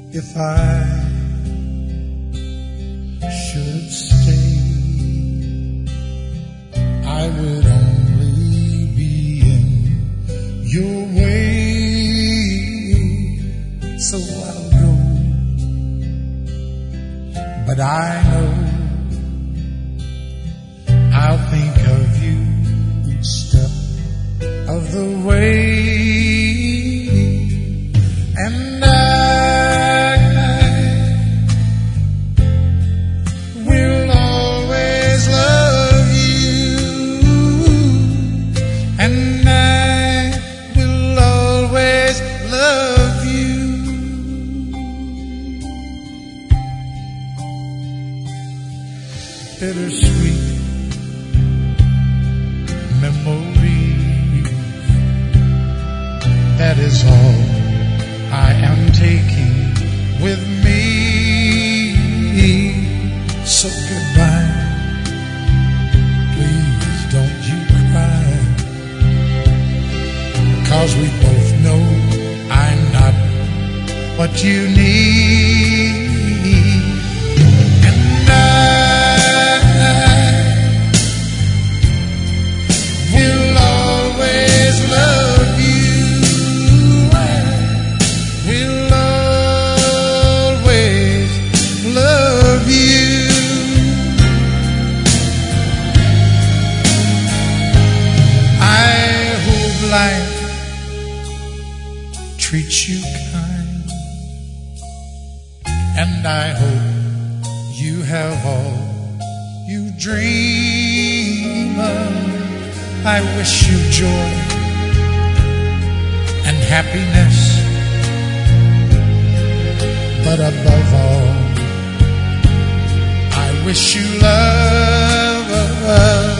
If I should stay, I would only be in your way. So I'll go, but I know I'll think of you each step of the way. And I will always love you, and I will always love you. Bittersweet memories, that is all I am taking with me. So goodbye, please don't you cry, 'cause we both know I'm not what you need. And I will always love you. Will always love you. I hope life treats you kind, and I hope you have all you dream of. I wish you joy and happiness, but above all, I wish you love.